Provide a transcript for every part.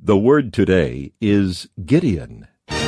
The word today is Gideon.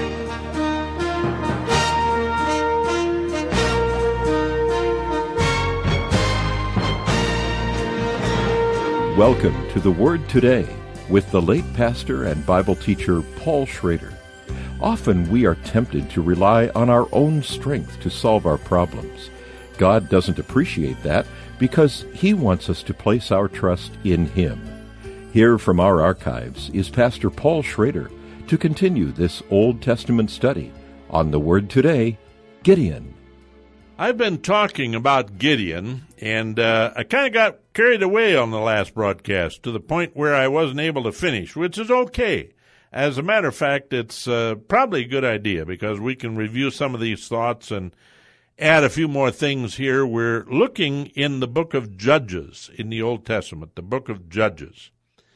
Welcome to the Word Today with the late pastor and Bible teacher Paul Schrader. Often we are tempted to rely on our own strength to solve our problems. God doesn't appreciate that because He wants us to place our trust in Him. Here from our archives is Pastor Paul Schrader to continue this Old Testament study on the Word Today, Gideon. I've been talking about Gideon, and I kind of got carried away on the last broadcast to the point where I wasn't able to finish, which is okay. As a matter of fact, it's probably a good idea because we can review some of these thoughts and add a few more things here. We're looking in the book of Judges in the Old Testament, the book of Judges.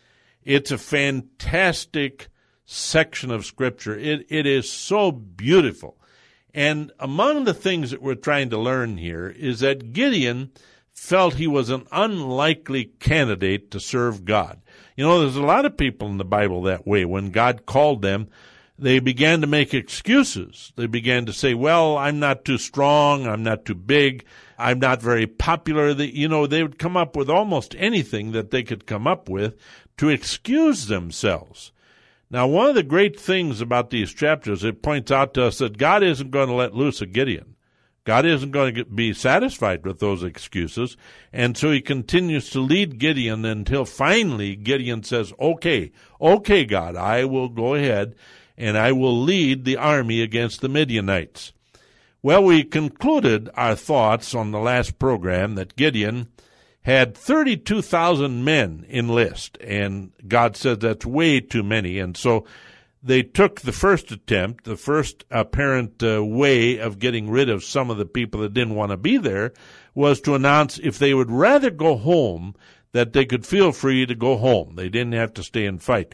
It's a fantastic section of Scripture. It is so beautiful. And among the things that we're trying to learn here is that Gideon felt he was an unlikely candidate to serve God. You know, there's a lot of people in the Bible that way. When God called them, they began to make excuses. They began to say, well, I'm not too strong, I'm not too big, I'm not very popular. They would come up with almost anything that they could come up with to excuse themselves. Now, one of the great things about these chapters, it points out to us that God isn't going to let loose a Gideon. God isn't going to be satisfied with those excuses, and so He continues to lead Gideon until finally Gideon says, okay, God, I will go ahead and I will lead the army against the Midianites. Well, we concluded our thoughts on the last program that Gideon had 32,000 men enlist, and God said that's way too many, and so they took the first attempt, the first apparent way of getting rid of some of the people that didn't want to be there was to announce if they would rather go home, that they could feel free to go home. They didn't have to stay and fight.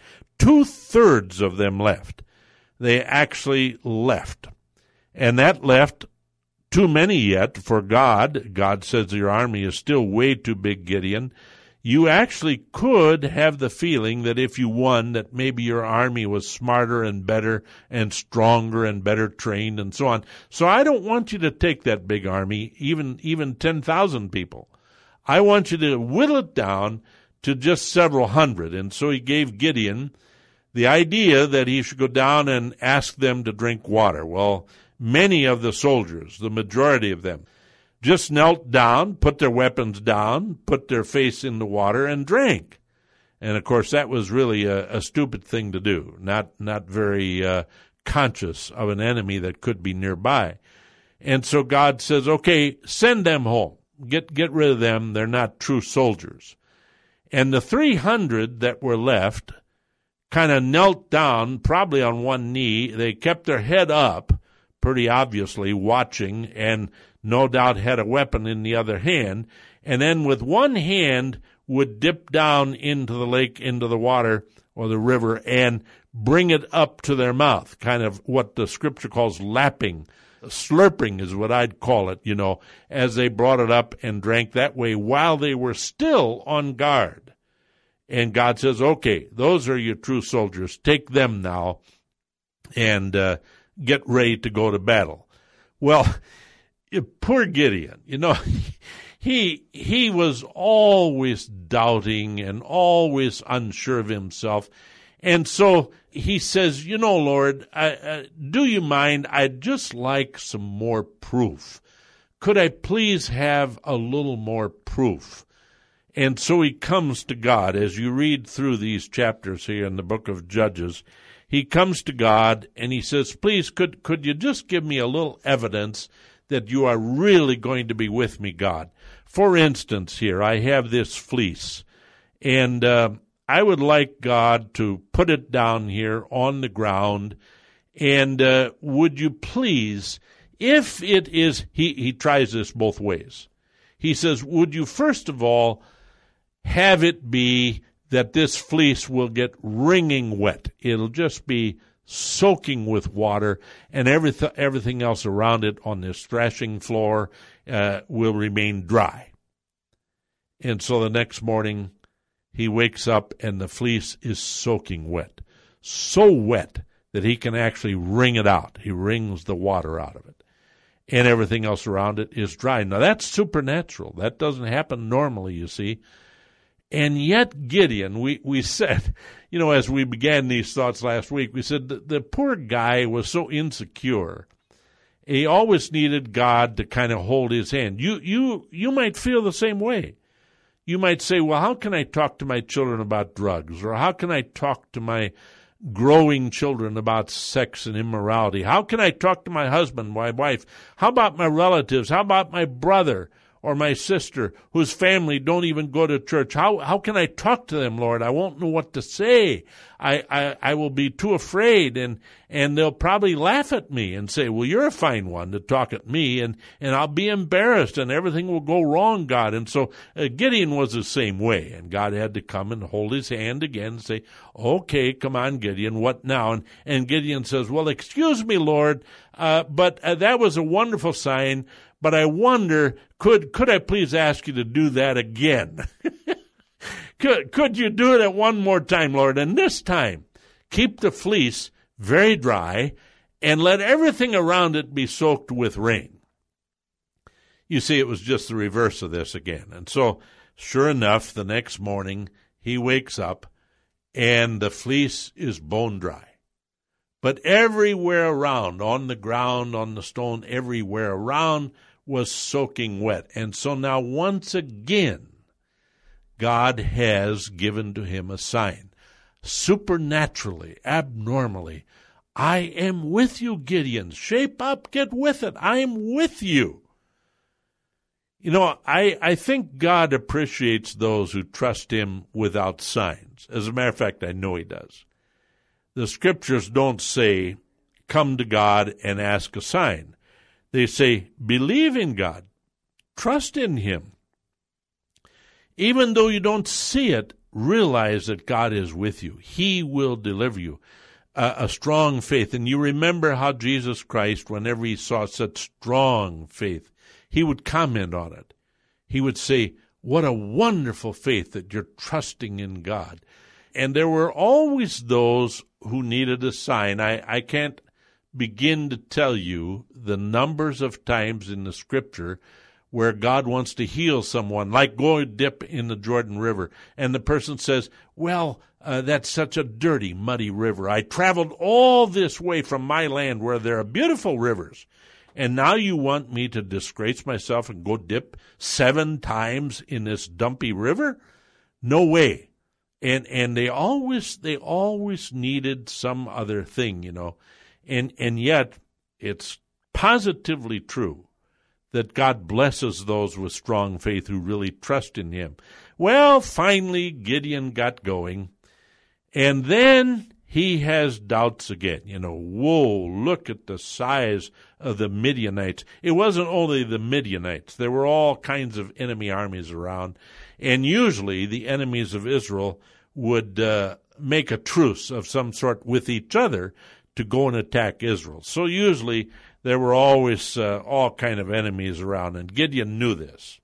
2/3 of them left. They actually left, and that left too many yet for God. God says your army is still way too big, Gideon. You actually could have the feeling that if you won, that maybe your army was smarter and better and stronger and better trained and so on. So I don't want you to take that big army, even 10,000 people. I want you to whittle it down to just several hundred. And so He gave Gideon the idea that he should go down and ask them to drink water. Well, many of the soldiers, the majority of them, just knelt down, put their weapons down, put their face in the water, and drank. And, of course, that was really a stupid thing to do, not very conscious of an enemy that could be nearby. And so God says, okay, send them home. Get rid of them. They're not true soldiers. And the 300 that were left kind of knelt down, probably on one knee. They kept their head up, pretty obviously watching, and no doubt had a weapon in the other hand, and then with one hand would dip down into the lake, into the water or the river, and bring it up to their mouth, kind of what the Scripture calls lapping. Slurping is what I'd call it, as they brought it up and drank that way while they were still on guard. And God says, okay, those are your true soldiers. Take them now and get ready to go to battle. Well, poor Gideon, he was always doubting and always unsure of himself. And so he says, Lord, do you mind? I'd just like some more proof. Could I please have a little more proof? And so he comes to God. As you read through these chapters here in the book of Judges, he comes to God and he says, please, could you just give me a little evidence that you are really going to be with me, God? For instance, here, I have this fleece, and I would like God to put it down here on the ground, and would you please, if it is, he tries this both ways. He says, would you first of all have it be that this fleece will get wringing wet? It'll just be soaking with water, and everything else around it on this threshing floor will remain dry. And so the next morning, he wakes up and the fleece is soaking wet. so wet that he can actually wring it out. He wrings the water out of it. And everything else around it is dry. Now, that's supernatural. That doesn't happen normally, you see. And yet Gideon, we said, as we began these thoughts last week, we said the poor guy was so insecure. He always needed God to kind of hold his hand. You might feel the same way. You might say, well, how can I talk to my children about drugs? Or how can I talk to my growing children about sex and immorality? How can I talk to my husband, my wife? How about my relatives? How about my brother or my sister whose family don't even go to church? How can I talk to them, Lord? I won't know what to say. I will be too afraid, and they'll probably laugh at me and say, well, you're a fine one to talk at me, and I'll be embarrassed, and everything will go wrong, God. And so Gideon was the same way, and God had to come and hold his hand again and say, okay, come on, Gideon, what now? And Gideon says, well, excuse me, Lord, but that was a wonderful sign, but I wonder, could I please ask you to do that again? Could you do it one more time, Lord? And this time, keep the fleece very dry and let everything around it be soaked with rain. You see, it was just the reverse of this again. And so, sure enough, the next morning, he wakes up and the fleece is bone dry. But everywhere around, on the ground, on the stone, everywhere around was soaking wet. And so now once again, God has given to him a sign. Supernaturally, abnormally, I am with you, Gideon. Shape up, get with it. I am with you. I think God appreciates those who trust him without signs. As a matter of fact, I know he does. The scriptures don't say, come to God and ask a sign. They say, believe in God. Trust in him. Even though you don't see it, realize that God is with you. He will deliver you. A strong faith. And you remember how Jesus Christ, whenever he saw such strong faith, he would comment on it. He would say, what a wonderful faith that you're trusting in God. And there were always those who needed a sign. I can't begin to tell you the numbers of times in the scripture where God wants to heal someone, like go dip in the Jordan River, and the person says, well, that's such a dirty, muddy river. I traveled all this way from my land where there are beautiful rivers, and now you want me to disgrace myself and go dip 7 times in this dumpy river? No way. And they always needed some other thing, and yet it's positively true that God blesses those with strong faith who really trust in him. Well, finally, Gideon got going, and then he has doubts again. Whoa, look at the size of the Midianites. It wasn't only the Midianites. There were all kinds of enemy armies around, and usually the enemies of Israel would make a truce of some sort with each other to go and attack Israel. So usually there were always all kind of enemies around, and Gideon knew this.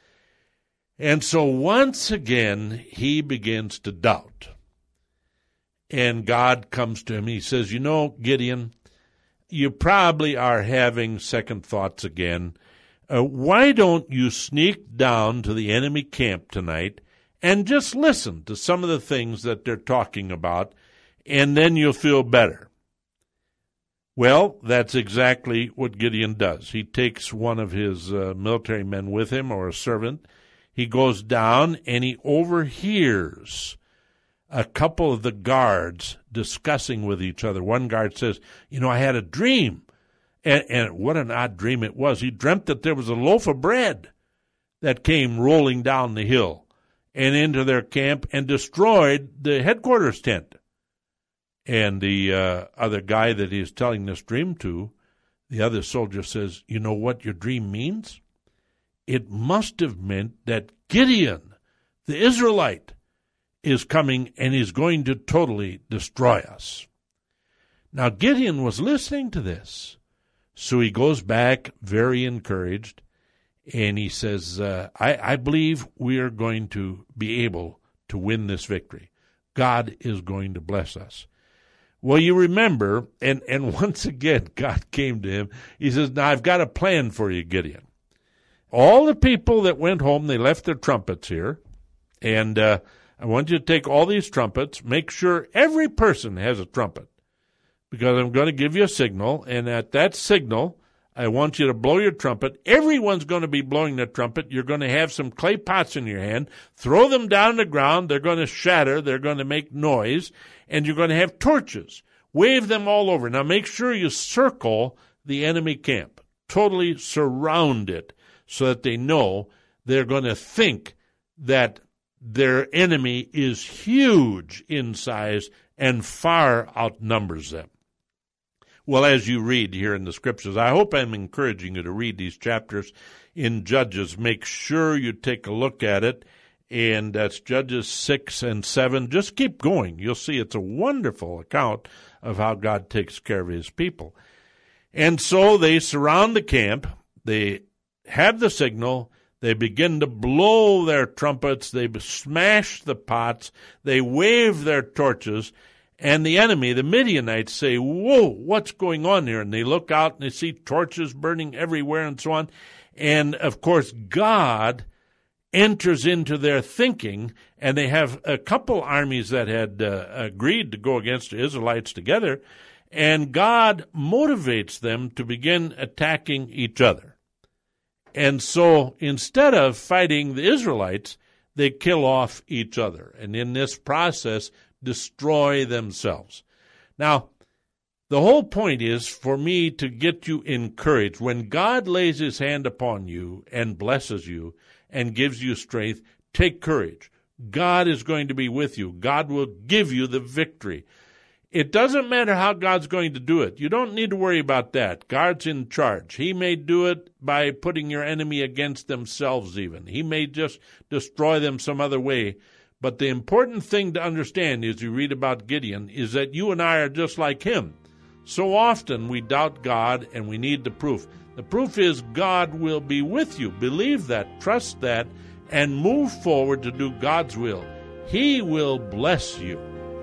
And so once again, he begins to doubt. And God comes to him. He says, Gideon, you probably are having second thoughts again. Why don't you sneak down to the enemy camp tonight and just listen to some of the things that they're talking about, and then you'll feel better. Well, that's exactly what Gideon does. He takes one of his military men with him, or a servant. He goes down and he overhears a couple of the guards discussing with each other. One guard says, I had a dream. And what an odd dream it was. He dreamt that there was a loaf of bread that came rolling down the hill and into their camp and destroyed the headquarters tent. And the other guy that he's telling this dream to, the other soldier says, you know what your dream means? It must have meant that Gideon, the Israelite, is coming and is going to totally destroy us. Now Gideon was listening to this. So he goes back very encouraged, and he says, I believe we are going to be able to win this victory. God is going to bless us. Well, you remember, and once again, God came to him. He says, now I've got a plan for you, Gideon. All the people that went home, they left their trumpets here. And I want you to take all these trumpets, make sure every person has a trumpet, because I'm going to give you a signal, and at that signal, I want you to blow your trumpet. Everyone's going to be blowing their trumpet. You're going to have some clay pots in your hand. Throw them down on the ground. They're going to shatter. They're going to make noise. And you're going to have torches. Wave them all over. Now make sure you circle the enemy camp. Totally surround it so that they know they're going to think that their enemy is huge in size and far outnumbers them. Well, as you read here in the Scriptures, I hope I'm encouraging you to read these chapters in Judges. Make sure you take a look at it, and that's Judges 6 and 7. Just keep going. You'll see it's a wonderful account of how God takes care of his people. And so they surround the camp. They have the signal. They begin to blow their trumpets. They smash the pots. They wave their torches. And the enemy, the Midianites, say, whoa, what's going on here? And they look out and they see torches burning everywhere and so on. And, of course, God enters into their thinking, and they have a couple armies that had agreed to go against the Israelites together, and God motivates them to begin attacking each other. And so instead of fighting the Israelites, they kill off each other, and in this process destroy themselves. Now, the whole point is for me to get you encouraged. When God lays his hand upon you and blesses you and gives you strength, take courage. God is going to be with you. God will give you the victory. It doesn't matter how God's going to do it. You don't need to worry about that. God's in charge. He may do it by putting your enemy against themselves even. He may just destroy them some other way. But the important thing to understand as you read about Gideon is that you and I are just like him. So often we doubt God and we need the proof. The proof is God will be with you. Believe that, trust that, and move forward to do God's will. He will bless you.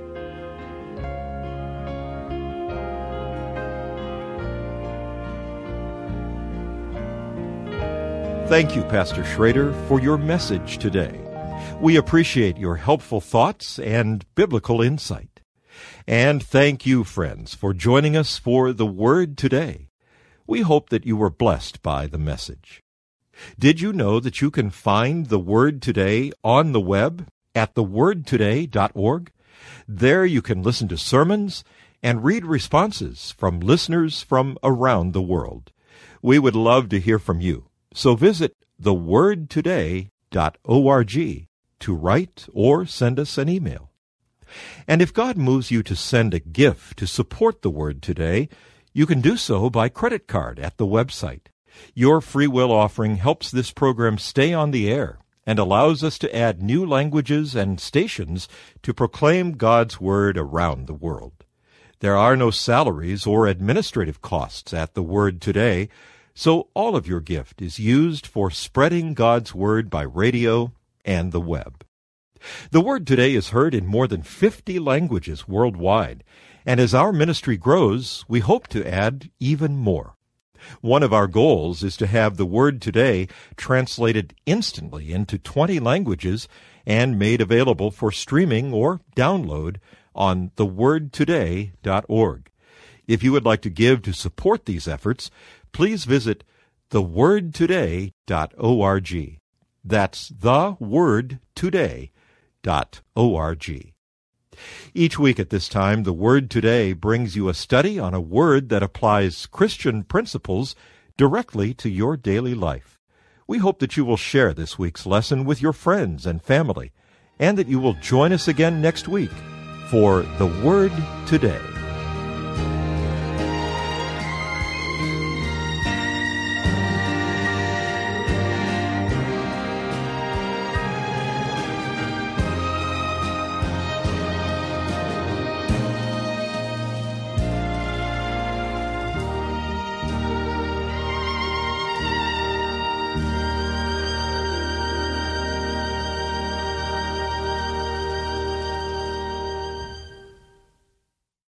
Thank you, Pastor Schrader, for your message today. We appreciate your helpful thoughts and biblical insight. And thank you, friends, for joining us for The Word Today. We hope that you were blessed by the message. Did you know that you can find The Word Today on the web at thewordtoday.org? There you can listen to sermons and read responses from listeners from around the world. We would love to hear from you. So visit thewordtoday.org to write or send us an email. And if God moves you to send a gift to support the Word Today, you can do so by credit card at the website. Your free will offering helps this program stay on the air and allows us to add new languages and stations to proclaim God's Word around the world. There are no salaries or administrative costs at the Word Today, so all of your gift is used for spreading God's Word by radio and the web. The Word Today is heard in more than 50 languages worldwide, and as our ministry grows, we hope to add even more. One of our goals is to have the Word Today translated instantly into 20 languages and made available for streaming or download on thewordtoday.org. If you would like to give to support these efforts, please visit thewordtoday.org. That's thewordtoday.org. Each week at this time, The Word Today brings you a study on a word that applies Christian principles directly to your daily life. We hope that you will share this week's lesson with your friends and family, and that you will join us again next week for The Word Today.